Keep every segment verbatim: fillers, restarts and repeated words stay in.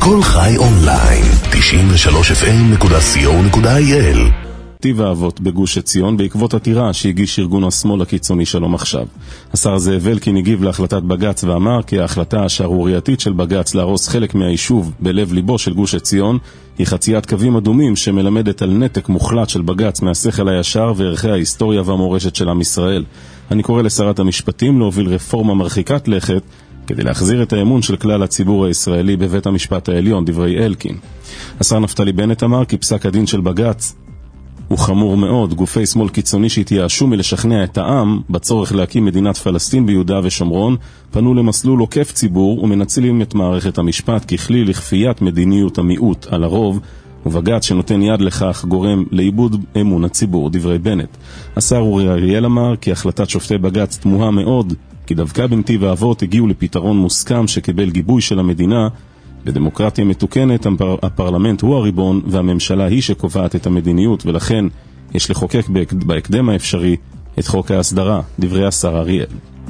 כל חי אונליין, תשעים ושלוש אף אם נקודה סי או נקודה איי אל. נתיב האבות בגוש עציון בעקבות עתירה שהגיש ארגון השמאל הקיצוני שלום עכשיו. השר זאב אלקין הגיב להחלטת בג"ץ ואמר כי ההחלטה השערורייתית של בג"ץ להרוס חלק מהיישוב בלב ליבו של גוש עציון היא חציית קווים אדומים שמלמדת על נתק מוחלט של בג"ץ מהשכל הישר וערכי ההיסטוריה והמורשת של עם ישראל. אני קורא לשרת המשפטים להוביל רפורמה מרחיקת לכת כדי להחזיר את האמון של כלל הציבור הישראלי בבית המשפט העליון, דברי אלקין. השר נפתלי בנט אמר כי פסק הדין של בג"ץ הוא חמור מאוד. גופי שמאל קיצוני שהתייאשו מלשכנע את העם בצורך להקים מדינת פלסטין ביהודה ושומרון פנו למסלול עוקף ציבור ומנצלים את מערכת המשפט ככלי לכפיית מדיניות המיעוט על הרוב, ובג"ץ שנותן יד לכך גורם לאיבוד אמון הציבור, דברי בנט. השר אורי אריאל אמר כי החלטת שופטי בג"ץ תמוהה מאוד, כי דווקא בנתיב האבות הגיעו לפתרון מוסכם שקיבל גיבוי של המדינה. בדמוקרטיה מתוקנת הפר... הפרלמנט הוא הריבון והממשלה היא שקובעת את המדיניות, ולכן יש לחוקק בהקדם האפשרי את חוק ההסדרה, דברי השר אריאל.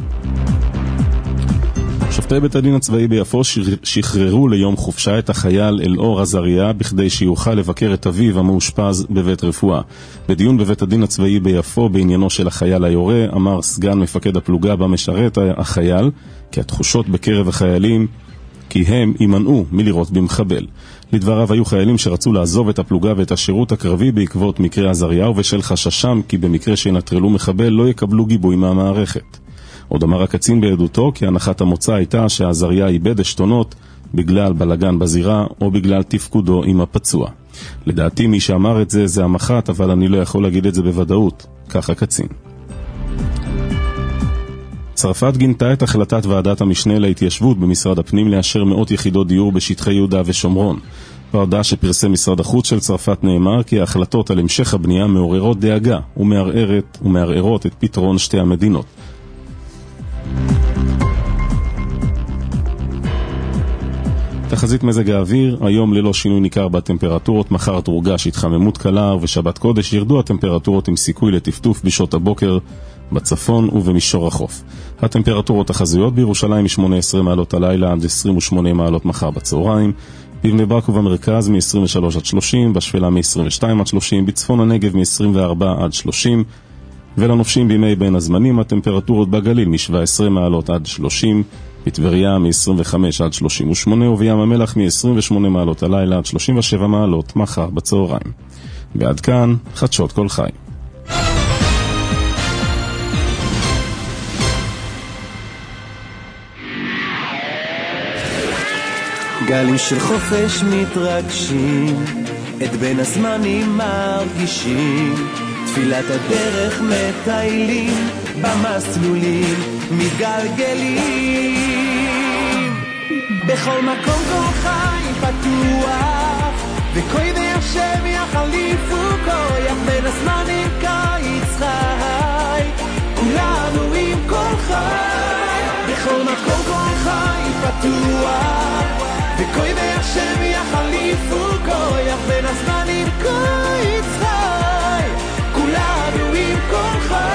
שופטי בית הדין הצבאי ביפו שחררו ליום חופשה את החייל אלאור עזריה בכדי שיוכל לבקר את אביו המאושפז בבית רפואה. בדיון בבית הדין הצבאי ביפו בעניינו של החייל היורה אמר סגן מפקד הפלוגה במשרת החייל כי התחושות בקרב החיילים כי הם יימנעו מלראות במחבל. לדבריו היו חיילים שרצו לעזוב את הפלוגה ואת השירות הקרבי בעקבות מקרה עזריהו ושל חששם כי במקרה שינטרלו מחבל לא יקבלו גיבוי מהמערכת. עוד אמר הקצין בעדותו כי הנחת המוצא הייתה שעזריה איבד השתונות בגלל בלגן בזירה או בגלל תפקודו עם הפצוע. לדעתי מי שאמר את זה זה המח"ט, אבל אני לא יכול להגיד את זה בוודאות, כך הקצין. צרפת גינתה את החלטת ועדת המשנה להתיישבות במשרד הפנים לאשר מאות יחידות דיור בשטחי יהודה ושומרון. בהודעה שפרסם משרד החוץ של צרפת נאמר כי ההחלטות על המשך הבנייה מעוררות דאגה ומערערת ומערערות את פתרון שתי המדינות. תחזית מזג האוויר, היום ללא שינוי ניכר בטמפרטורות, מחר תורגש התחממות קלה ובשבת קודש ירדו הטמפרטורות עם סיכוי לטפטוף בשעות הבוקר בצפון ובמישור החוף. הטמפרטורות החזויות בירושלים מ-שמונה עשרה מעלות הלילה עד עשרים ושמונה מעלות מחר בצהריים, בבני ברק ובמרכז מ-עשרים ושלוש עד שלושים, בשפלה מ-עשרים ושתיים עד שלושים, בצפון הנגב מ-עשרים וארבע עד שלושים, ולנופשים בימי בין הזמנים הטמפרטורות בגליל מ-שבע עשרה מעלות עד שלושים, בטבריה מ-עשרים וחמש עד שלושים ושמונה ובים המלח מ-עשרים ושמונה מעלות הלילה עד שלושים ושבע מעלות מחר בצהריים. ועד כאן חדשות כל חי. גלים של חופש מתרגשים, את בין הזמנים מרגישים, תפילת הדרך מטיילים, במסלולים מתגלגלים. בכל מקום כל חי פתוח, וכוי השם יחליפו כוח, בין הזמנים קיץ חי, כולנו עם כל חי. בכל מקום כל חי פתוח, וכוי השם יחליפו כוח, בין הזמנים קיץ חי, כולנו עם כל חי.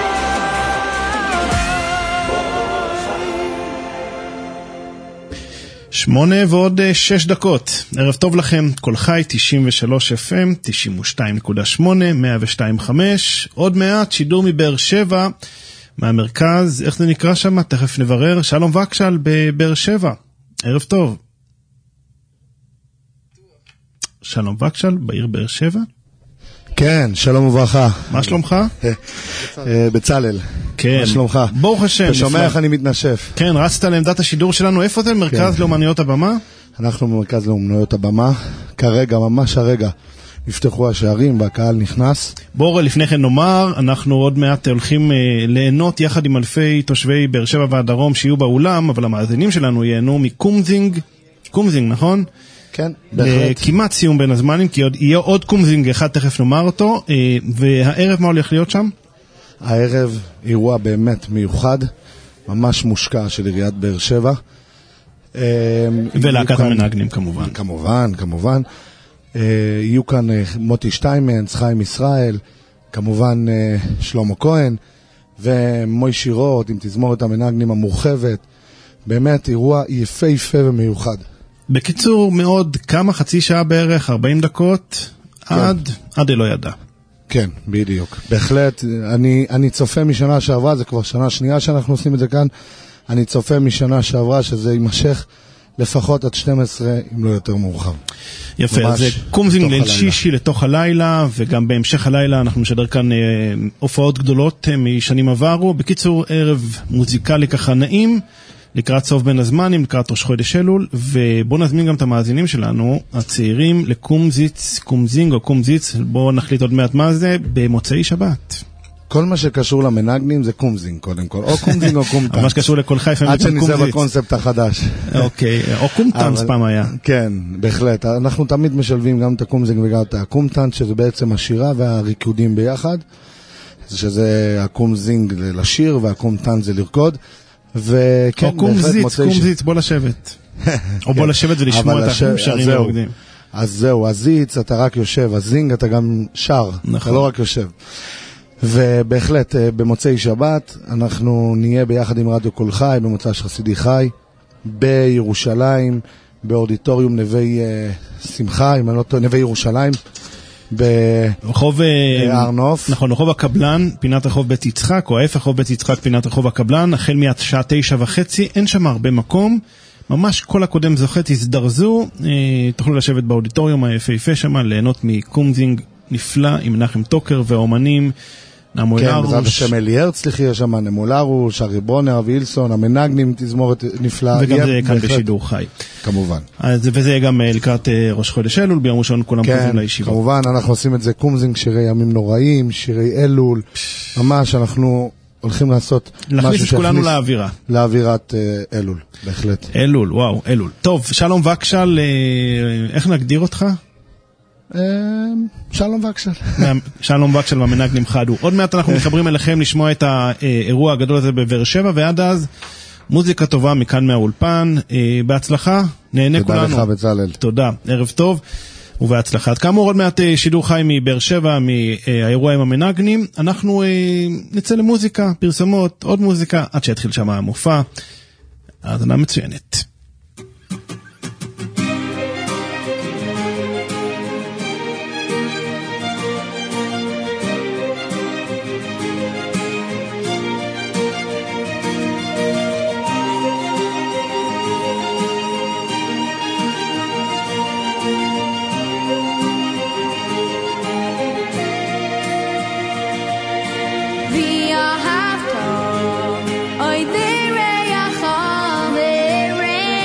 שמונה ועוד שש דקות. ערב טוב לכם. כל חי תשעים ושלוש אף אם, תשעים ושתיים נקודה שמונה, מאה ושתיים נקודה חמש. עוד מעט שידור מבאר שבע, מהמרכז. איך זה נקרא שם? תכף נברר. שלום וקשל בבאר שבע. ערב טוב. שלום וקשל בעיר באר שבע. כן, שלום וברכה. מה שלומך? בצלאל. כן. מה שלומך? ברוך השם. אתה שומע איך אני מתנשף. כן, רצת לעמדת השידור שלנו. איפה זה? מרכז לאומנויות הבמה? אנחנו במרכז לאומנויות הבמה. כרגע, ממש הרגע, נפתחו השערים והקהל נכנס. בואו לפני כן נאמר, אנחנו עוד מעט הולכים אה, ליהנות יחד עם אלפי תושבי באר שבע והדרום שיהיו באולם, אבל המאזינים שלנו ייהנו מקומזינג, קומזינג, נכון? כן, בהחלט. כמעט סיום בין הזמנים, כי עוד, יהיה עוד קומזינג אחד, תכף נאמר אותו. אה, והערב מה הולך להיות שם? הערב אירוע באמת מיוחד, ממש מושקע של עיריית באר שבע. ולהקת המנגנים כמובן. כמובן, כמובן. יהיו כאן מוטי שטיימנס, חיים ישראל, כמובן שלמה כהן, ומוי שירות עם תזמורת המנגנים המורחבת. באמת אירוע יפה יפה ומיוחד. בקיצור, מאוד כמה, חצי שעה בערך, ארבעים דקות, כן. עד, עד אלו ידע. כן, בדיוק. בהחלט, אני, אני צופה משנה שעברה, זה כבר שנה שנייה שאנחנו עושים את זה כאן, אני צופה משנה שעברה שזה יימשך לפחות עד שתים עשרה, אם לא יותר מאוחר. יפה, אז זה קומזינג ליל שישי לתוך הלילה, וגם בהמשך הלילה אנחנו נשדר כאן אה, הופעות גדולות אה, משנים עברו. בקיצור, ערב מוזיקלי ככה נעים, לקראת סוף בין הזמנים, לקראת ראש חודש אלול, ובואו נזמין גם את המאזינים שלנו, הצעירים, לקומזיץ, קומזינג או קומזיץ, בואו נחליט עוד מעט מה זה, במוצאי שבת. כל מה שקשור למנגנים זה קומזינג קודם כל, או קומזינג או קומטנץ. מה שקשור לכל חיפה עד שניסה בקונספט החדש. אוקיי, או קומטנץ פעם היה. כן, בהחלט. אנחנו תמיד משלבים גם את הקומזינג וגם את הקומטנץ, שזה בעצם השירה והריקודים ביחד, שזה הקומזינג לשיר והקומטנץ זה לרקוד. וכן, או קומזיץ, קומזיץ, בוא לשבת. או בוא לשבת ולשמוע את האחים שרים ורוקדים. אז זהו, הזיץ אתה רק יושב, הזינג אתה גם שר, אתה לא רק יושב. ובהחלט, במוצאי שבת, אנחנו נהיה ביחד עם רדיו קול חי, במוצ"ש חסידי חי, בירושלים, באודיטוריום נווה שמחה, אם אני לא טועה, נווה ירושלים, ברחוב הר נוף. נכון, רחוב הקבלן, פינת רחוב בית יצחק, או ההפך, רחוב בית יצחק, פינת רחוב הקבלן, החל מהשעה תשע וחצי, אין שם הרבה מקום, ממש כל הקודם זוכה, תזדרזו, תוכלו לשבת באודיטוריום היפהפה שם, ליהנות מקומזינג נפלא, עם מנחם טוקר והאומנים, נמואל כן, ארוש. בעזרת השם אלי הרצליח יהיה שם, נמואל ארוש, ארי ברונר, אבי אילסון, המנגנים, תזמורת נפלאה. וגם זה כאן בשידור חי. כמובן. אז, וזה יהיה גם לקראת ראש חודש אלול, ביום ראשון כולם כן, חוזרים לישיבה. כמובן, אנחנו עושים את זה קומזינג, שירי ימים נוראים, שירי אלול, ממש אנחנו הולכים לעשות להכניס את כולנו לאווירה. לאווירת אה, אלול, בהחלט. אלול, וואו, אלול. טוב, שלום וקשל, אה, איך נגדיר אותך? שלום וקשל. שלום וקשל והמנגנים חדו. עוד מעט אנחנו מתחברים אליכם לשמוע את האירוע הגדול הזה בבאר שבע, ועד אז מוזיקה טובה מכאן מהאולפן. בהצלחה, נהנה כולנו. תודה לך בצלאל. תודה, ערב טוב ובהצלחה. עד כאמור עוד מעט שידור חי מבאר שבע, מהאירוע עם המנגנים. אנחנו נצא למוזיקה, פרסומות, עוד מוזיקה, עד שיתחיל שם המופע. האזנה מצוינת. Vi har haft hopp, oj det är jag har med.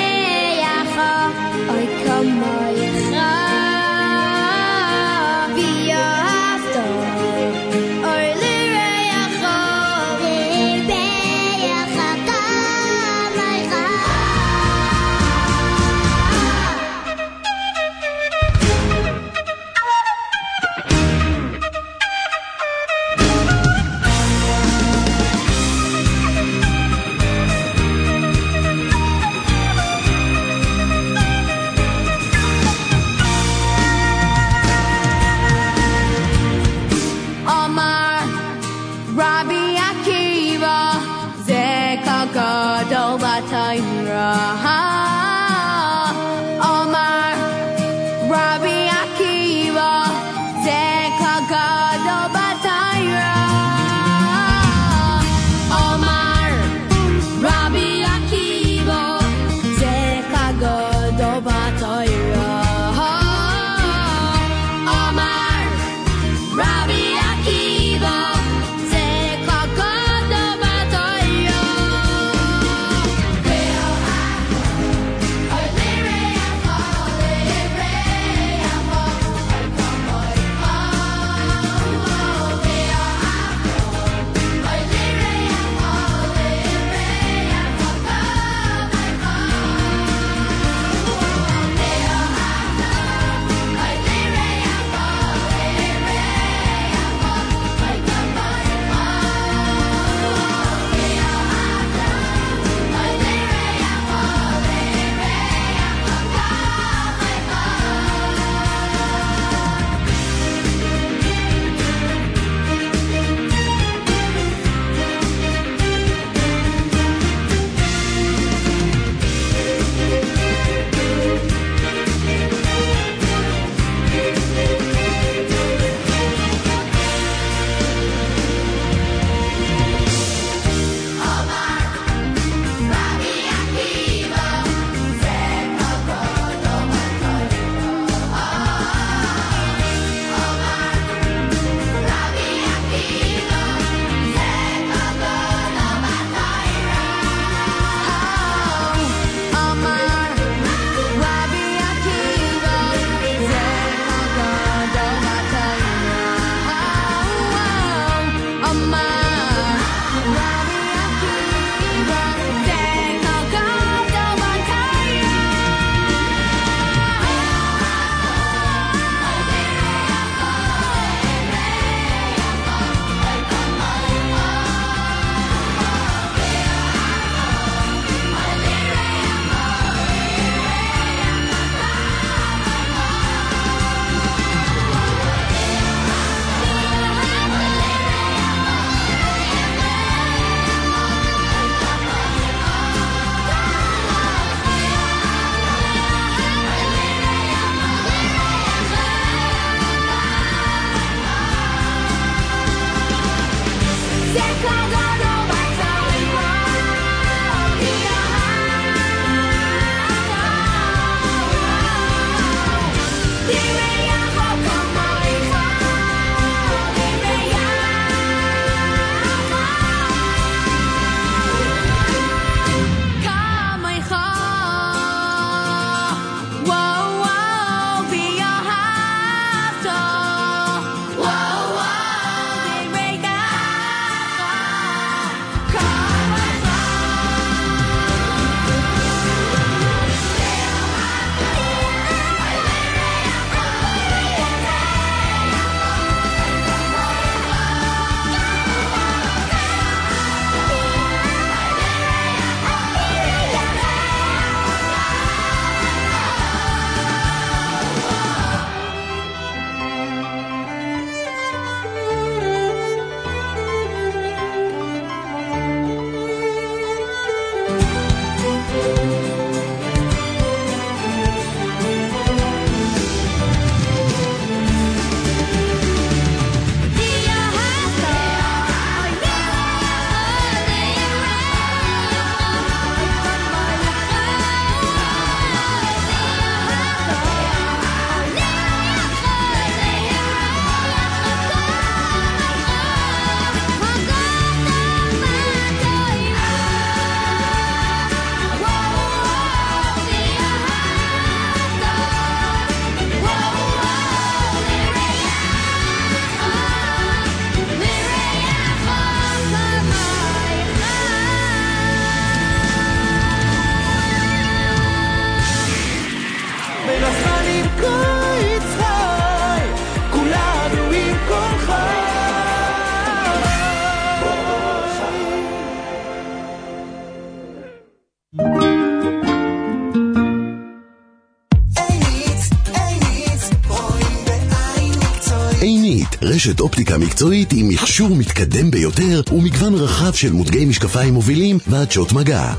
זמנית, רשת אופטיקה מקצועית עם מכשור מתקדם ביותר ומגוון רחב של מותגי משקפיים מובילים ועדשות מגע.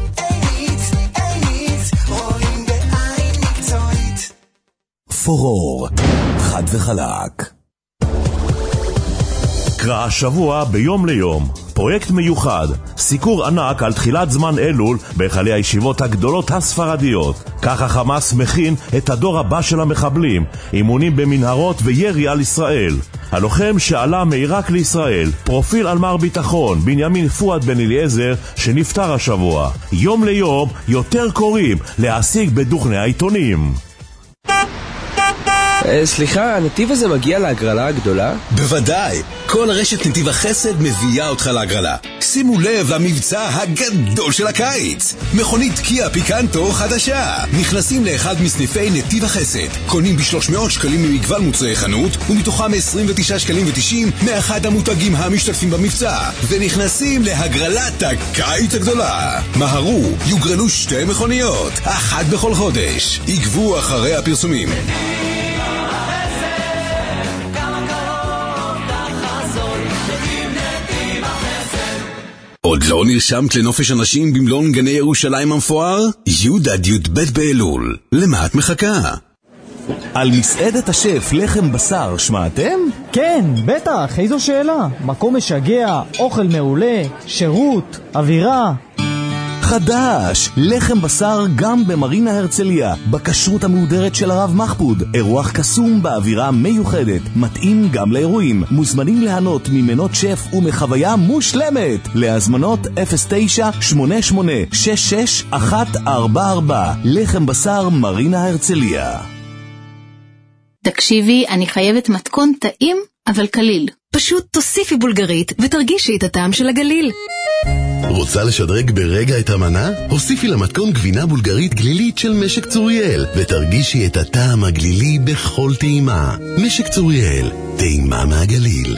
פורור, חד וחלק. קרא השבוע ביום ליום, פרויקט מיוחד, סיקור ענק על תחילת זמן אלול בהיכלי הישיבות הגדולות הספרדיות. ככה חמאס מכין את הדור הבא של המחבלים, אימונים במנהרות וירי על ישראל. הלוחם שעלה מעיראק לישראל, פרופיל על מר ביטחון, בנימין פואד בן אליעזר, שנפטר השבוע. יום ליום יותר קוראים להשיג בדוכני העיתונים. סליחה, הנתיב הזה מגיע להגרלה הגדולה? בוודאי, כל רשת נתיב החסד מביאה אותך להגרלה. שימו לב למבצע הגדול של הקיץ, מכונית קיה פיקנטו חדשה. נכנסים לאחד מסניפי נתיב החסד, קונים ב-שלוש מאות שקלים ממגוון מוצרי חנות, ומתוכם עשרים ותשעה שקלים ותשעים מאחד המותגים המשתתפים במבצע, ונכנסים להגרלת הקיץ הגדולה. מהרו, יוגרלו שתי מכוניות, אחת בכל חודש. עקבו אחרי הפרסומים. עוד לא נרשמת לנופש אנשים במלון גני ירושלים המפואר? י' עד י' ב' באלול. למה את מחכה? על מסעדת השף לחם בשר שמעתם? כן, בטח, איזו שאלה. מקום משגע, אוכל מעולה, שירות, אווירה. חדש, לחם בשר גם במרינה הרצליה, בכשרות המהודרת של הרב מחפוד, אירוח קסום באווירה מיוחדת, מתאים גם לאירועים, מוזמנים ליהנות ממנות שף ומחוויה מושלמת. להזמנות אפס תשע שמונה שמונה שש שש אחת ארבע ארבע, לחם בשר מרינה הרצליה. תקשיבי, אני חייבת מתכון טעים אבל קליל. פשוט תוסיפי בולגרית ותרגישי את הטעם של הגליל. רוצה לשדרג ברגע את המנה? הוסיפי למתכון גבינה בולגרית גלילית של משק צוריאל ותרגישי את הטעם הגלילי בכל טעימה. משק צוריאל, טעימה מהגליל.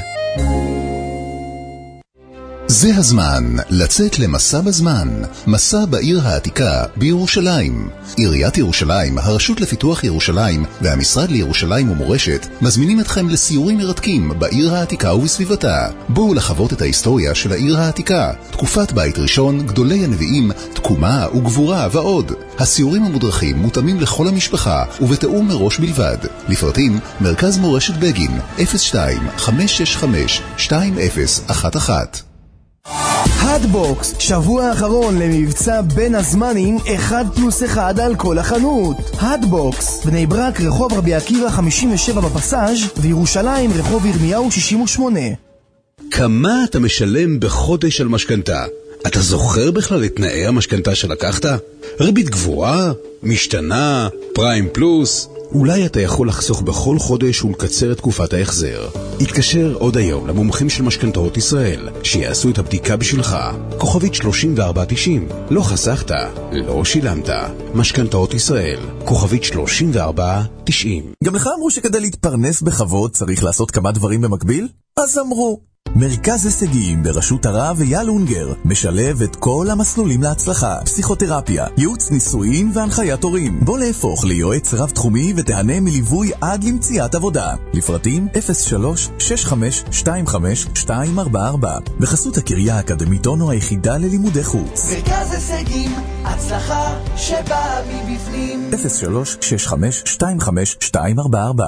זה הזמן לצאת למסע בזמן, מסע בעיר העתיקה בירושלים. עיריית ירושלים, הרשות לפיתוח ירושלים והמשרד לירושלים ומורשת מזמינים אתכם לסיורים מרתקים בעיר העתיקה ובסביבתה. בואו לחוות את ההיסטוריה של העיר העתיקה, תקופת בית ראשון, גדולי הנביאים, תקומה וגבורה ועוד. הסיורים המודרכים מותאמים לכל המשפחה ובתאום מראש בלבד. לפרטים מרכז מורשת בגין אפס שתיים חמש שש חמש שתיים אפס אחת אחת. הדבוקס, שבוע האחרון למבצע בין הזמנים אחד פלוס אחד על כל החנות. הדבוקס, בני ברק רחוב רבי עקיבא חמישים ושבע בפסאז' וירושלים רחוב ירמיהו שישים ושמונה. כמה אתה משלם בחודש על משכנתה? אתה זוכר בכלל את תנאי המשכנתה שלקחת? ריבית גבוהה? משתנה? פריים פלוס? אולי אתה יכול לחסוך בכל חודש ולקצר את תקופת ההחזר. התקשר עוד היום למומחים של משכנתאות ישראל, שיעשו את הבדיקה בשבילך. כוכבית שלושים וארבע תשעים. לא חסכת, לא שילמת. משכנתאות ישראל, כוכבית שלושים וארבע תשעים. גם לך אמרו שכדי להתפרנס בכבוד צריך לעשות כמה דברים במקביל? אז אמרו. מרכז הישגים בראשות הרב אייל אונגר משלב את כל המסלולים להצלחה, פסיכותרפיה, ייעוץ נישואין והנחיית הורים. בוא להפוך ליועץ רב תחומי ותהנה מליווי עד למציאת עבודה. לפרטים אפס שלוש שש חמש שתיים חמש שתיים ארבע ארבע, בחסות הקריה האקדמית אונו היחידה ללימודי חוץ. מרכז הישגים, הצלחה שבאה מבפנים. אפס שלוש שש חמש שתיים חמש שתיים ארבע ארבע.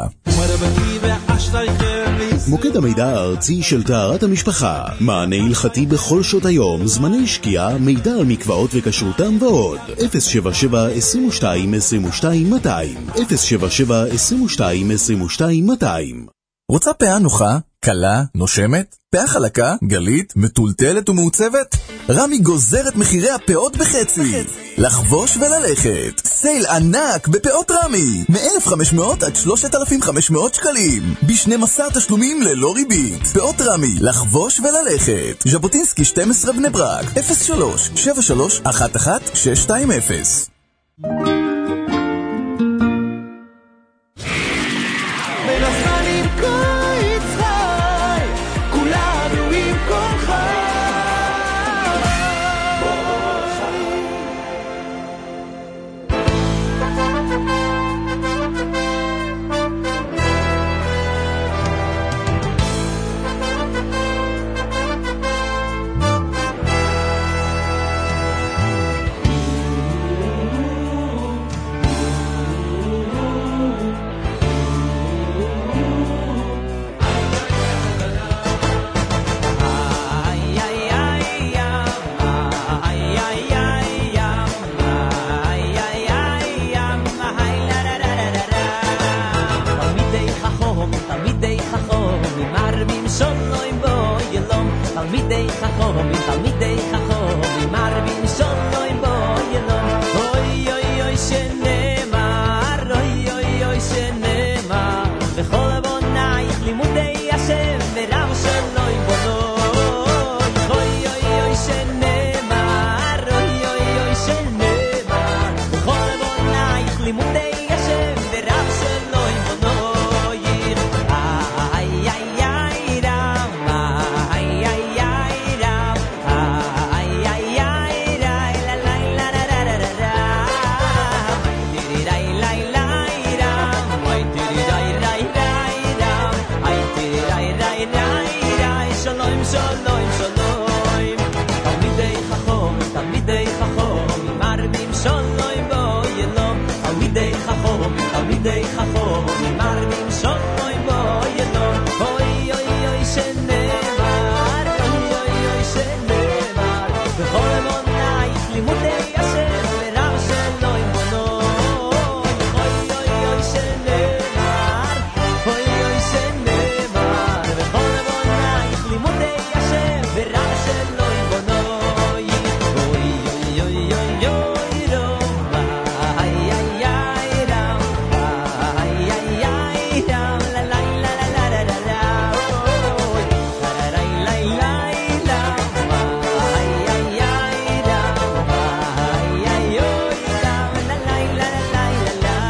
מוקד המידע הארצי של טהרת המשפחה, מענה הלכתי בכל שעות היום, זמני שקיעה, מידע על מקוואות וכשרותם ועוד. אפס שבע שבע עשרים ושתיים עשרים ושתיים מאתיים, אפס שבע שבע עשרים ושתיים עשרים ושתיים מאתיים. רוצה פאה נוחה, קלה, נושמת, פאה חלקה, גלית, מטולטלת ומעוצבת? רמי גוזרת מחירי הפאות בחצי. לחבוש וללכת. סייל ענק בפאות רמי. מ-אלף וחמש מאות עד שלושת אלפים וחמש מאות שקלים. ב-שנים עשר תשלומים ללא ריבית. פאות רמי, לחבוש וללכת. ז'בוטינסקי שתים עשרה בני ברק. אפס שלוש שבע שלוש אחת אחת שש שתיים אפס. חכום תלמידי חכום מרבים שולוים בוילום אוי אוי אוי שנאמר אוי אוי אוי שנאמר בכל עוונייך לימודי השם ורב שלוים בונוי אוי אוי אוי שנאמר אוי אוי אוי שנאמר בכל עוונייך לימודי השם ורב שלוים בונוי איי איי איי רם איי איי איי רם איי איי איי לה לה לה לה לה לה לה טירי ריי ריי ריי רם אוי טירי ריי ריי ריי רם איי טירי ריי ריי ריי ריי שלום שלום שלום תלמידי חכום תלמידי חכום מרבים שלום בוילום תלמידי חכום תלמידי חכום מרבים שלום בוילום אוי אוי אוי שנאמר אוי אוי אוי שנאמר בכל עוונייך לימודי השם ורב שלוים בונוי אוי אוי אוי שנאמר אוי אוי שנאמר בכל עוונייך לימודי השם ורב שלוים בונוי אוי אוי אוי אוי אוי רום איי איי איי רם איי איי איי רם לה לה לה לה לה לה לה אוי לה לה לה לה לה איי איי איי רם איי איי אוי רם לה לה לה לה לה לה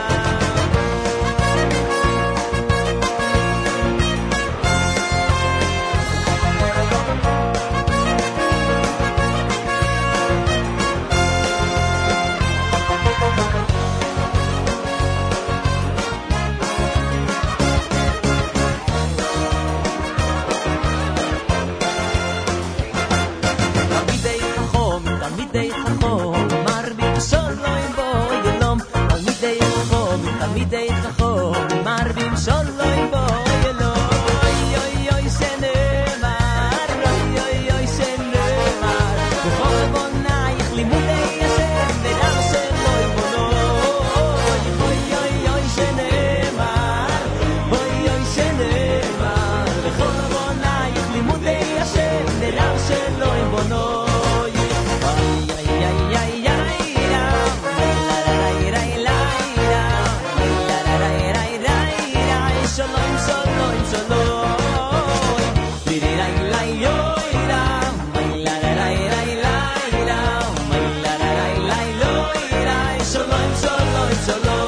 תלמידי חכום תלמידי חכום מרבים שלוים בוילום תלמידי חכום תלמידי חכום מרבים שלוים בוילום אוי אוי אוי שנאמר אוי אוי אוי שנאמר בכל עוונייך לימודי השם ורב שלוים בונוי אוי אוי אוי שנאמר אוי אוי שנאמר בכל עוונייך לימודי השם ורב שלוים בונוי איי איי איי איי רם לה לה ריי ריי רם לה לה ריי ריי ריי ריי שלום שלום שלום טירי ריי ריי אוי רם לה לה ריי ריי רם לה לה ריי ריי אוי ריי שלום שלום שלום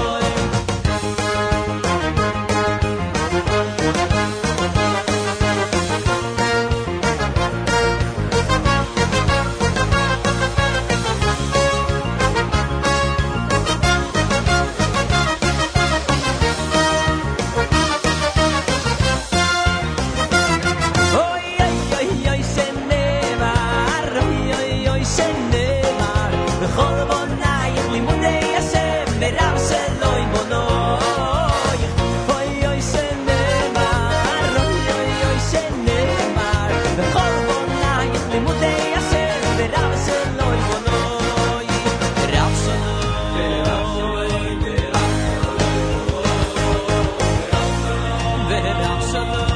אוי אוי אוי אוי שנאמר אוי אוי אוי שנאמר בכל עוונייך לימודי השם ורב שלוים בונוי אוי אוי שנאמר אוי אוי אוי שנאמר בכל עוונייך לימודי השם ורב שלוים בונוי רב שלוים ורב שלוים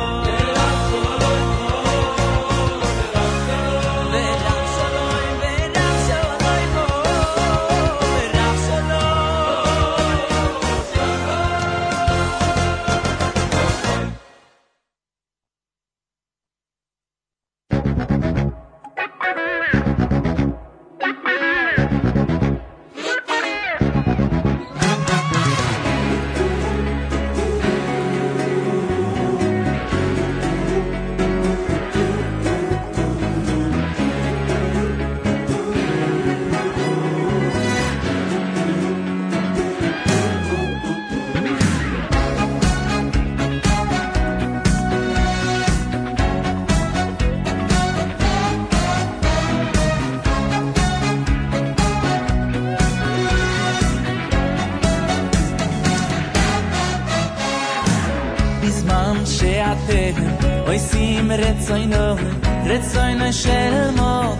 שאתם עושים רצונו, רצונו של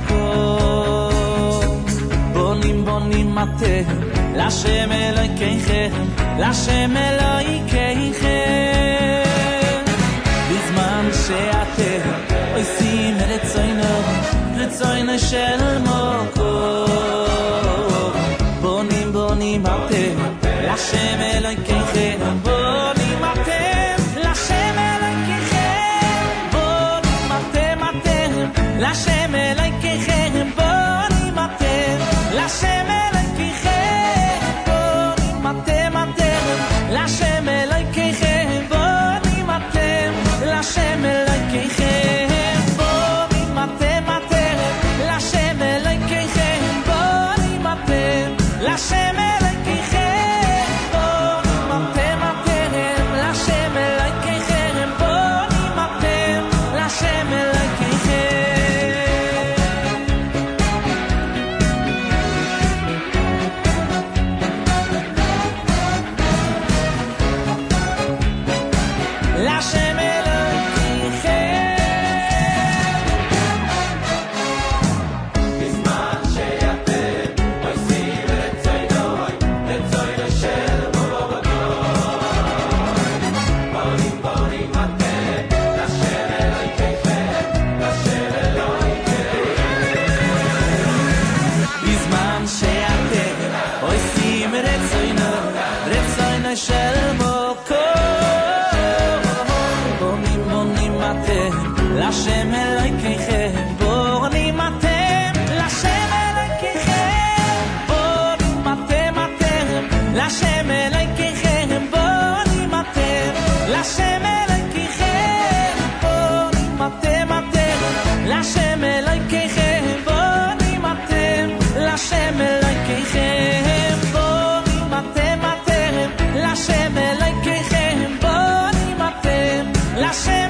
מקום. בונים בונים אתם, לשם אלוהיכם, לשם אלוהיכם. בזמן שאתם עושים רצונו, רצון של מקום בונים בונים אתם לשם אלוהיכם בונים אתם לשם אלוהיכם בונים אתם אתם לשם אלוהיכם בונים אתם לשם אלוהיכם בונים אתם אתם לשם אלוהיכם בונים אתם לשם אלוהיכם בונים אתם אתם לשם אלוהיכם בונים אתם לשם לשם אלוהיכם בונים אתם לשם אלוהיכם בונים אתם אתם לשם אלוהיכם בונים אתם לשם אלוהיכם בונים אתם אתם לשם אלוהיכם בונים אתם לשם אלוהיכם בונים אתם אתם לשם אלוהיכם בונים אתם לשם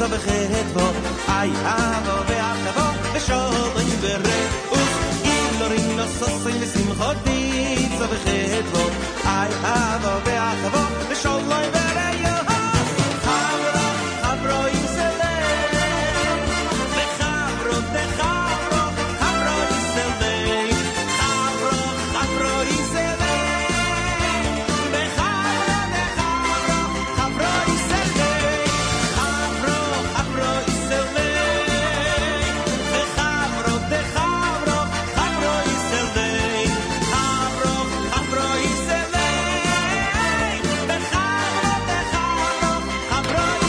בחטבו אי אבו ואחבו ושולוים ברעוס גילורים נוססים ושמחות דיצו בחטבו אי אבו ואחבו ושולוים ברעוס חברו חברו יסלם וחברו וחברו חברו יסלם חברו חברו יסלם וחברו וחברו חברו יסלם חברו חברו יסלם וחברו וחברו חברו יסלם חברו חברו יסלם וחברו וחברו חברו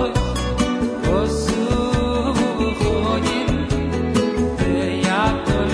Rabois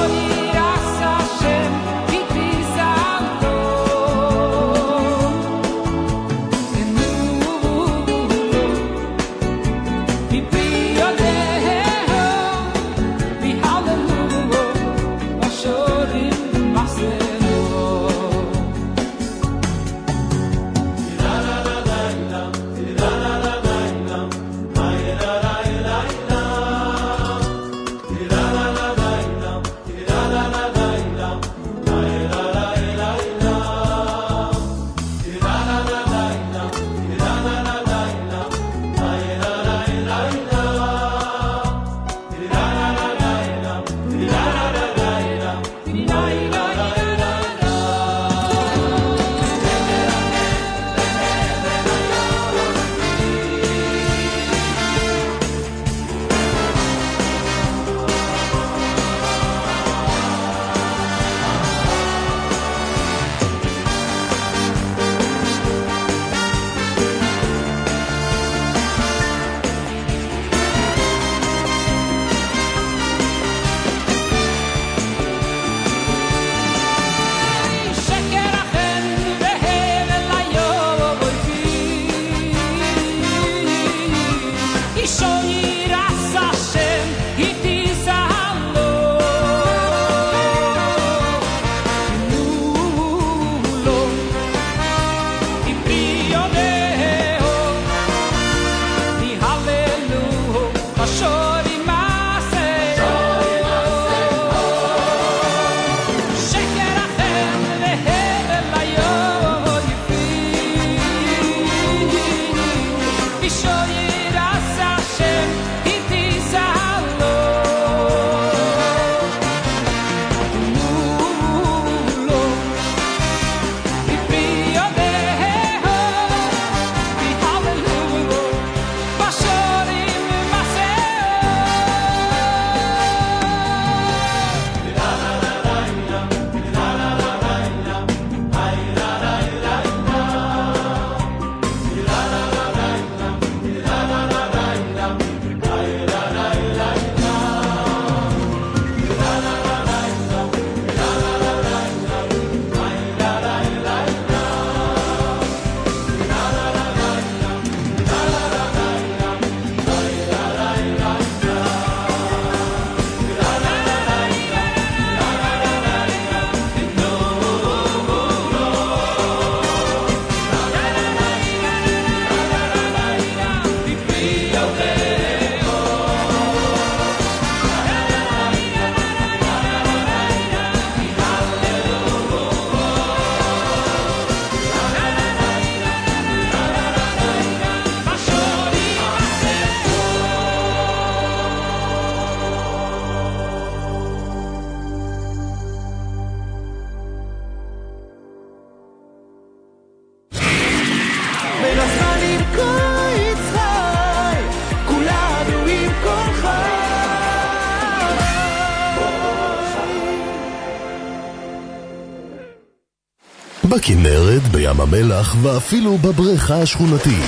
בכנרת, בים המלח ואפילו בבריכה השכונתית.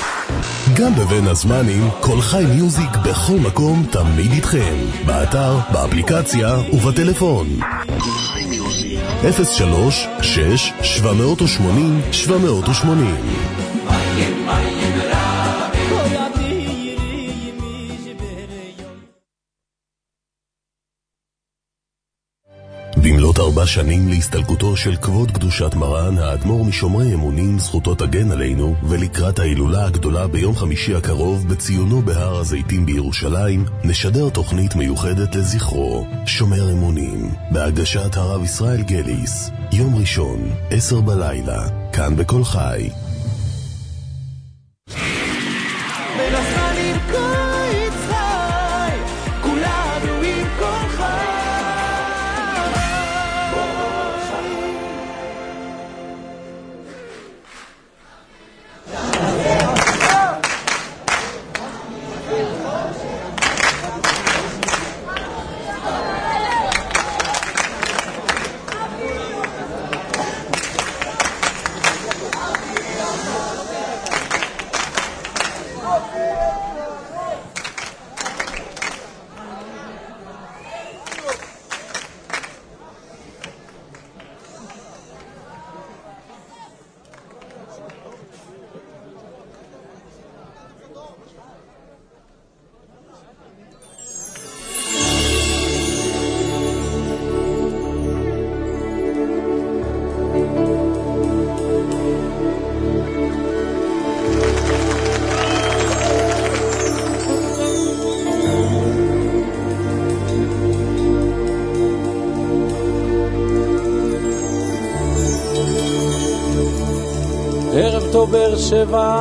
גם בבין הזמנים, כל חי מיוזיק בכל מקום תמיד איתכם. באתר, באפליקציה ובטלפון. אפס שלוש שש שבע שמונים שבע שמונים. במלאת ארבע שנים להסתלקותו של כבוד קדושת מרן, האדמו"ר משומרי אמונים, זכותו תגן עלינו, ולקראת ההילולה הגדולה ביום חמישי הקרוב בציונו בהר הזיתים בירושלים, נשדר תוכנית מיוחדת לזכרו, שומר אמונים, בהגשת הרב ישראל גליס, יום ראשון, עשר בלילה, כאן בכל חי. אוקטובר שבע.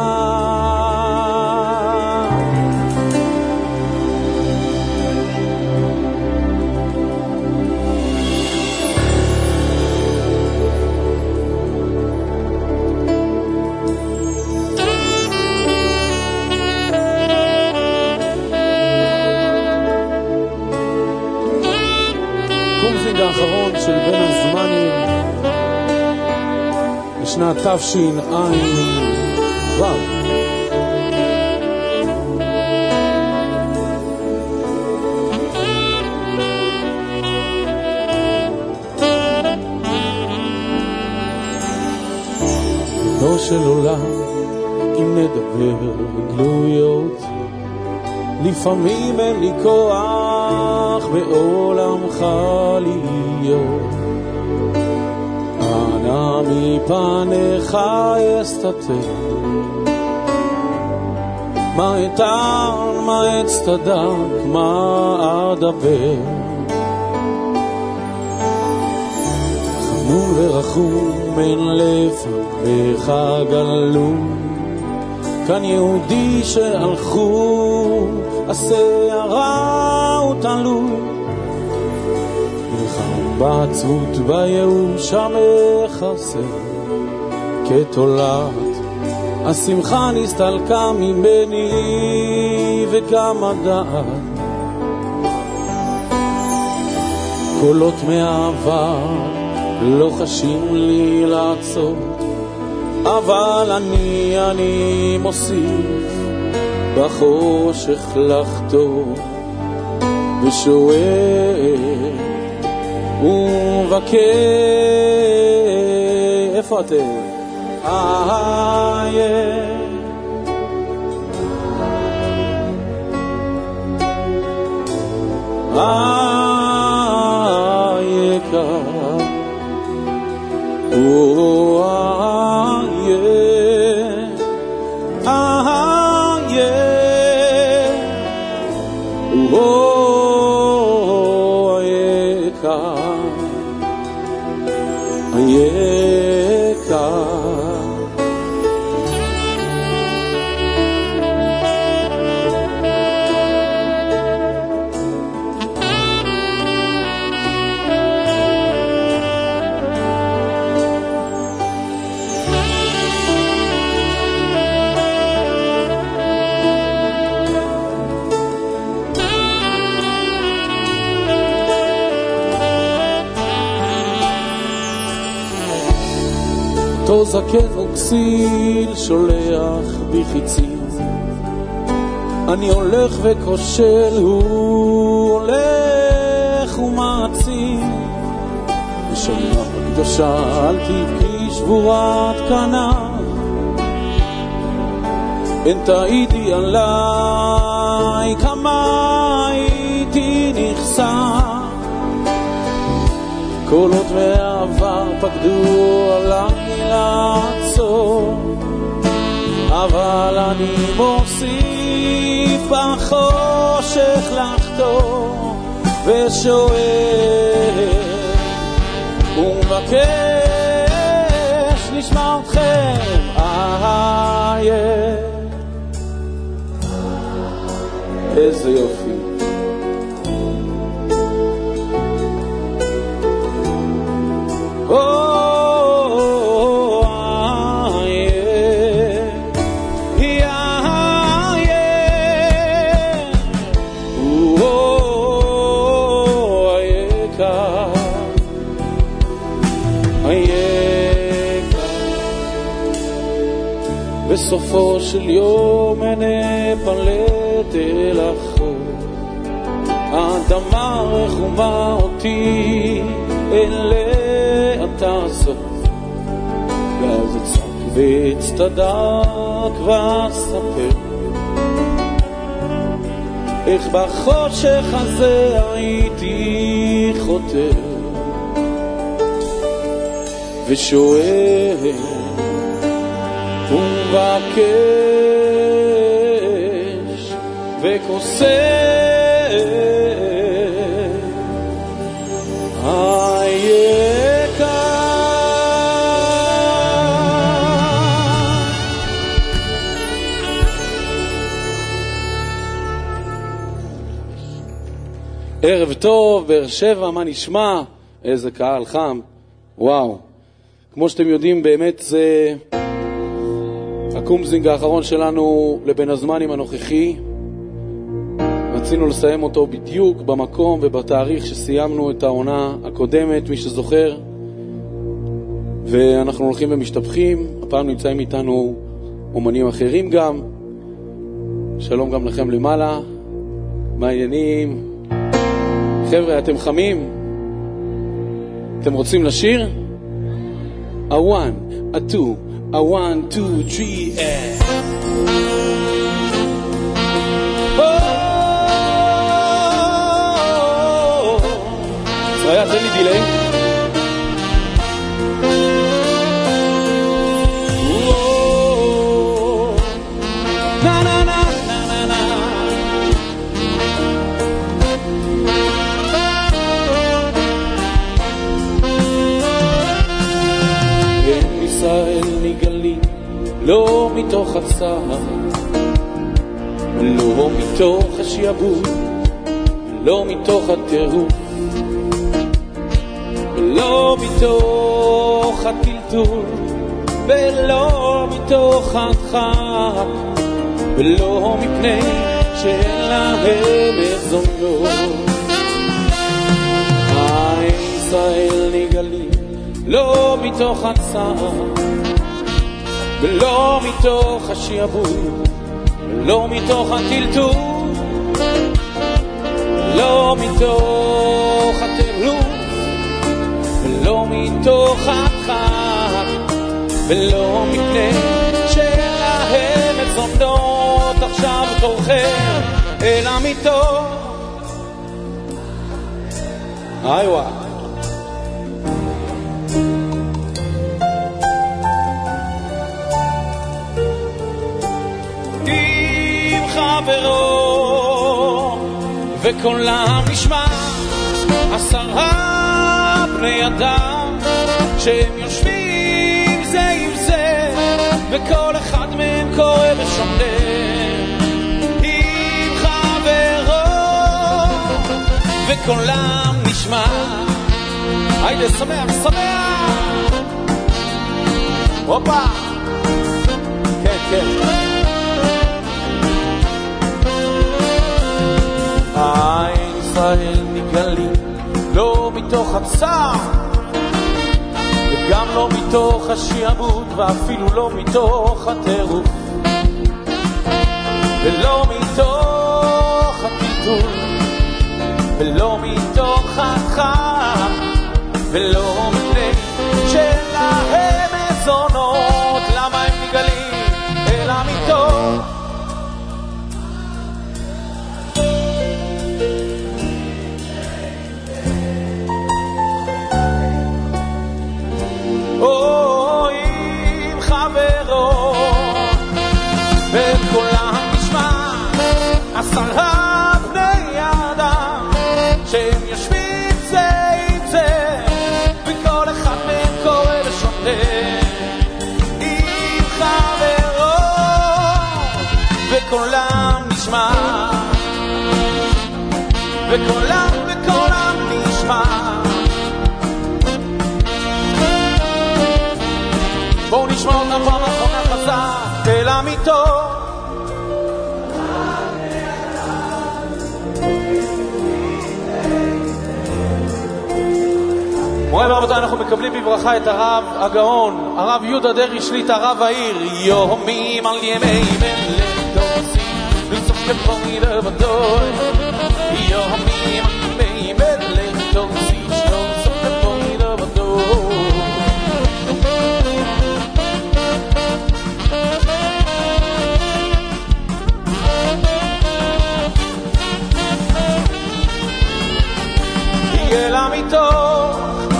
האחרון של בין הזמנים לשנת תש"ע וואו. לא של עולם אם נדבר גלויות, לפעמים אין לי כוח בעולמך להיות. אנא מפניך אסתתר, מה אטען, מה אצטדק, מה אדבר. חנון ורחום אין לפניך גלום, כאן יהודי שהלכו השערה ותלו, נלחם בעצבות בייאוש המחסר, כתולעת השמחה נסתלקה ממני וגם הדעת. קולות מהעבר לא חשים לי לעצור, אבל אני, אני מוסיף בחושך לחתור, ושואל ומבקר. איפה אתם? איה איה או אותו זקן אוקסיל שולח בי חיצים, אני הולך וכושל, הוא הולך ומעצים. ושנה קדושה אל תבכי שבורת כנף, אין תעידי עליי כמה הייתי נחסך. קולות מהעבר פקדו עליי לעצור, אבל אני מוסיף בחושך לחתור, ושואל ומבקש לשמע אתכם. איה איזה יופי. Oh בסופו של יום נפלט אל החור, האדמה רחומה אותי אליה תעזוב, ואז אצעק ואצטדק ואספר איך בחושך הזה הייתי חותר, ושואל ומבקש וכוסף. איה כאן ערב טוב, באר שבע, מה נשמע? איזה קהל חם. וואו. כמו שאתם יודעים, באמת זה הקומזינג האחרון שלנו לבין הזמנים הנוכחי. רצינו לסיים אותו בדיוק במקום ובתאריך שסיימנו את העונה הקודמת, מי שזוכר. ואנחנו הולכים ומשתפכים. הפעם נמצאים איתנו אומנים אחרים גם. שלום גם לכם למעלה. מה העניינים? חבר'ה, אתם חמים? אתם רוצים לשיר? A one, a two, a one, two, three, and... שריה, תן לי דילי. נה נה נה נה נה נה. הם ישראל נגלים לא מתוך הצער, לא מתוך השיעבוד, לא מתוך הטירוף, לא מתוך הטלטול, ולא מתוך הדחק, ולא מפני שאין להם מזונות. הישראל נגלים לא מתוך הצער, ולא מתוך השיעבוד, ולא מתוך הטלטול, לא מתוך הטירוף, ולא מתוך הדחק, ולא מפני שאין להם מזונות. עכשיו תורכם אל המיטות. איווה עם חברו וקולם נשמע עשרה בני אדם שהם יושבים זה עם זה, וכל אחד מהם קורא ושומע עם חברו וקולם נשמע. היידה, שמח, שמח. הופה. כן, כן. העין ישראל נגלים לא מתוך הצער, וגם לא מתוך השיעבוד, ואפילו לא מתוך הטירוף, ולא מתוך הטלטול, ולא מתוך הדחק, ולא מפני שאין להם מזונות. למה הם נגלים אל המיטות? או עם חברו וכולם נשמע עשרה בני אדם שהם יושבים זה עם זה, וכל אחד מהם קורא ושונה עם חברו וכולם נשמע, וכולם וכולם נשמע. בואו נשמע אותם פעם אחרונה חזק אל המיטות. מורי ורבותיי, אנחנו מקבלים בברכה את הרב הגאון, הרב יהודה דרעי שליט, הרב העיר. יומים על ימי מלך דורסי לצוף כפוני לבדוי, יומים על ימי מלך דורסי לצוף כפוני לבדוי. אלא מתוך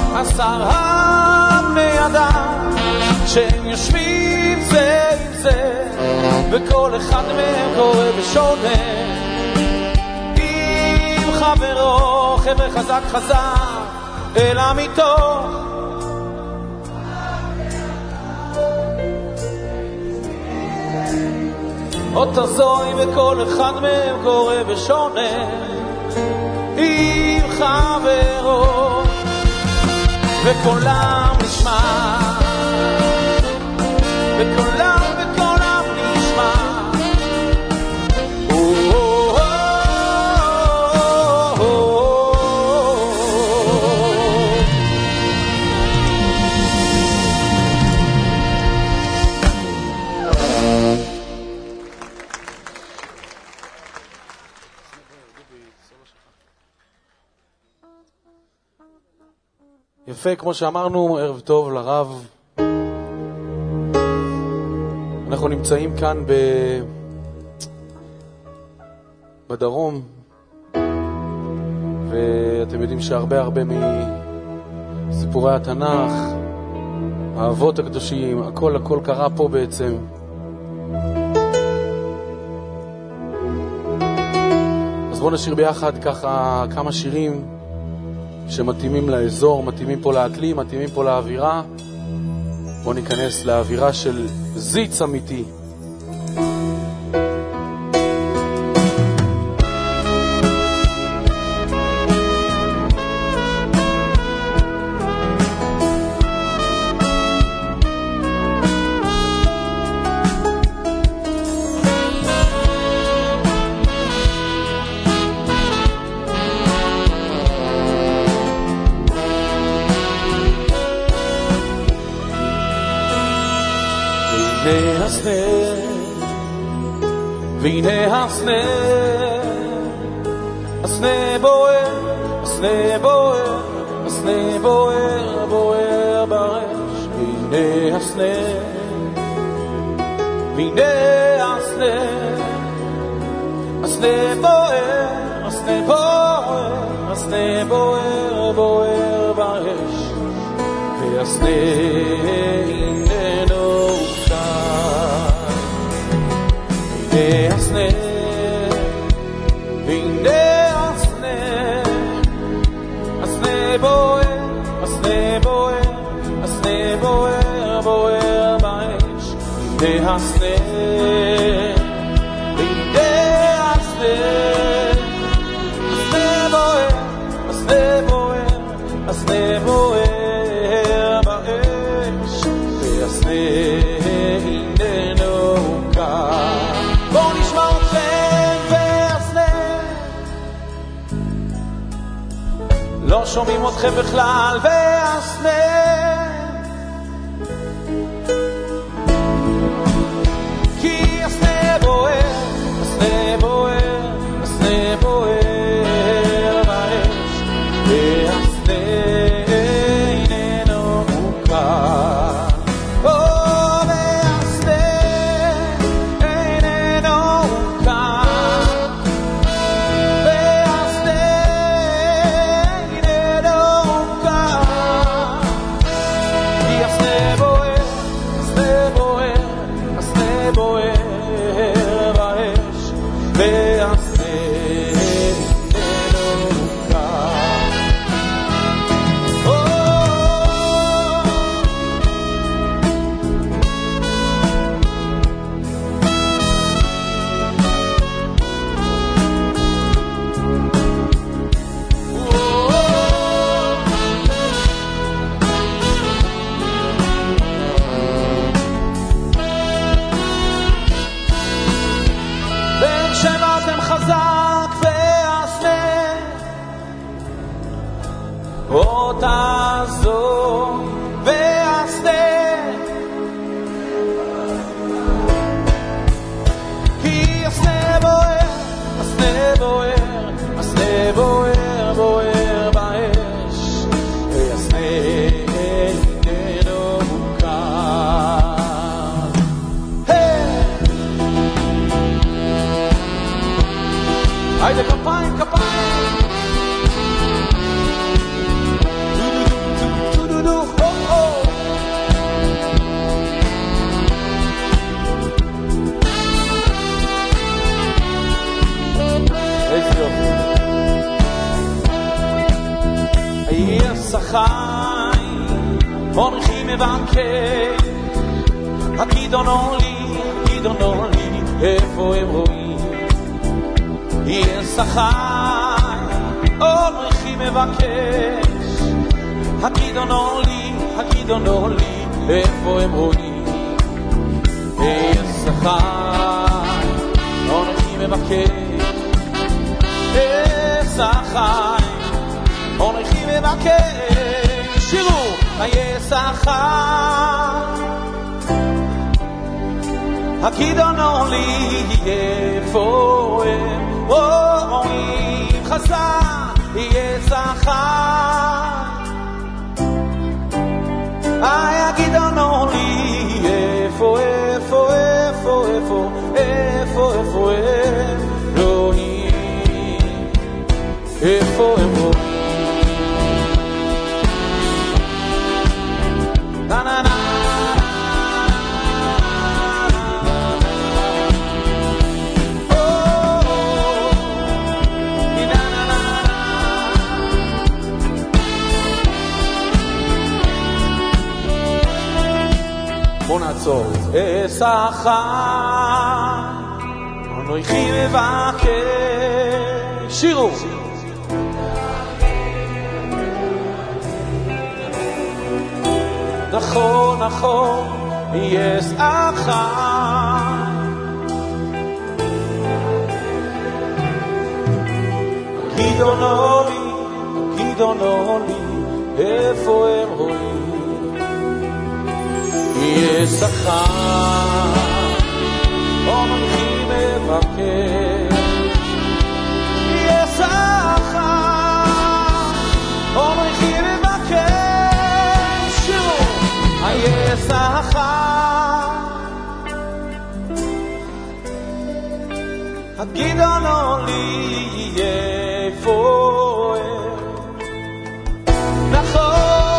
עשרה בני אדם שהם יושבים זה עם זה, וכל אחד מהם קורא ושונה עם חברו. חבר'ה, חזק חזק אלא מתוך אותה זוי, וכל אחד מהם קורא ושונה עם חברו וקולם נשמע וקולם וקולם נשמע יפה, כמו שאמרנו, ערב טוב לרב. אנחנו נמצאים כאן ב... בדרום, ואתם יודעים שהרבה הרבה מסיפורי התנ"ך, האבות הקדושים, הכל הכל קרה פה בעצם. אז בואו נשיר ביחד ככה כמה שירים שמתאימים לאזור, מתאימים פה לאקלים, מתאימים פה לאווירה. בואו ניכנס לאווירה של זיץ אמיתי. והנה הסנה, הסנה בוער, הסנה בוער, הסנה בוער, בוער ברש. והנה הסנה, והנה הסנה, הסנה בוער, הסנה בוער, הסנה בוער, בוער ברש. והסנה איננו כאן. והנה הסנה, והנה הסנה, הסנה בוער, הסנה בוער, הסנה בוער, בוער באש. והנה הסנה, והנה הסנה, הסנה בוער, הסנה בוער, הסנה בוער באש. והסנה איננו כאן. בואו נשמע אתכם והסנה, לא שומעים אתכם בכלל והסנה, כי הסנה בוער, הסנה בוער, הסנה בוער באש. והסנה איננו כאן. תעזור והסנה, כי הסנה בוער, הסנה בוער, הסנה בוער, בוער באש. והסנה איננו כאן. היידה כפיים, כפיים. החיים מונחים מבנקי הכידון עולי, הכידון עולי, איפה הם רואים? יש החיים מונחים מבקש, הגידונו לי, הגידונו לי, איפה הם רואים? אסחי, אנוכי מבקש, אסחי, אנוכי מבקש, שירו, אסחי, הגידונו לי, איפה הם רואים? חזק, אסחי, ay הגידונו לי, איפה, איפה, איפה, איפה, איפה, איפה, אלוהים, איפה הם רואים? na na na בוא נעצור. אסחי, אנוכי מבקש, שירו. נכון, נכון, אסחי, גידונו לי, גידונו לי, איפה הם רואים? ישחר, אנוכי מבקש, ישחר, אנוכי מבקש, שירו, הישחר, הגידונו לי, איפה הם? נכון,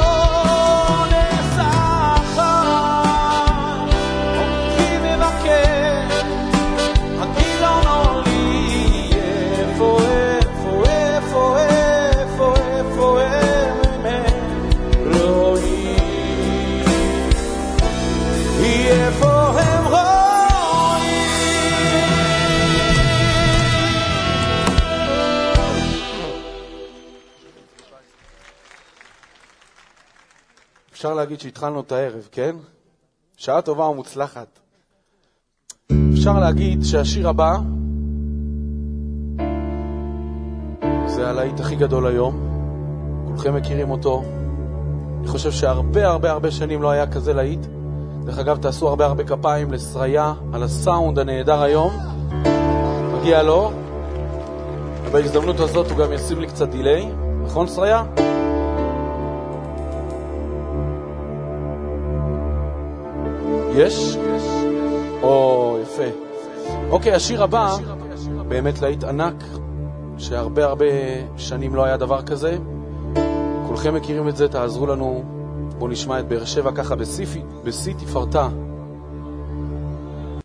אפשר להגיד שהתחלנו את הערב, כן? שעה טובה ומוצלחת. אפשר להגיד שהשיר הבא זה הלהיט הכי גדול היום. כולכם מכירים אותו. אני חושב שהרבה הרבה הרבה שנים לא היה כזה להיט. דרך אגב, תעשו הרבה הרבה כפיים לסריה על הסאונד הנהדר היום. מגיע לו. בהזדמנות הזאת הוא גם ישים לי קצת דיליי. נכון, סריה? יש? או, יפה. אוקיי, השיר הבא, באמת להיט ענק, שהרבה הרבה שנים לא היה דבר כזה. כולכם מכירים את זה, תעזרו לנו. בואו נשמע את באר שבע ככה בשיא תפארתה.